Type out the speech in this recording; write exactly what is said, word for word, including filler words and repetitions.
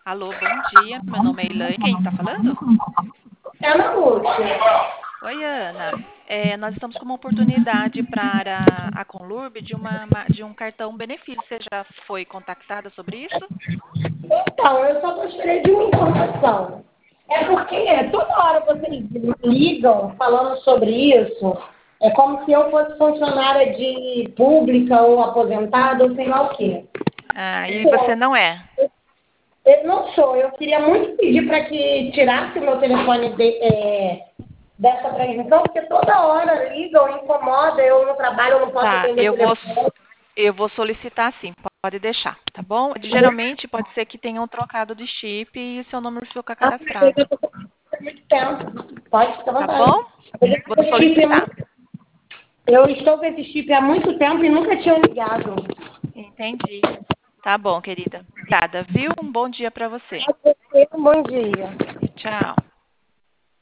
Alô, bom dia. Meu nome é Elaine. Quem está falando? Ana Lúcia. Oi, Ana. É, nós estamos com uma oportunidade para a Conlurb de, uma, uma- de um cartão benefício. Você já foi contactada sobre isso? Então, eu só gostaria de uma informação. É porque toda hora vocês ligam falando sobre isso, é como se eu fosse funcionária de pública ou aposentada ou sei lá o quê. Ah, e você Então, não é? eu não sou. Eu queria muito pedir para que tirasse o meu telefone de- é, dessa transmissão, porque toda hora ligam, incomoda, eu no trabalho, eu não posso Tá, atender o eu vou, telefone. eu vou solicitar sim, pode deixar, tá bom? Geralmente pode ser que tenham trocado de chip e o seu número ficou Ah, eu já cadastrado, estou há muito tempo. Pode ficar à tá bom? vontade. Eu Vou esse chip é solicitar. muito- eu estou com esse chip há muito tempo e nunca tinha ligado. Entendi. Tá bom, querida. Obrigada, viu? Um bom dia para você. A você, um bom dia. Tchau.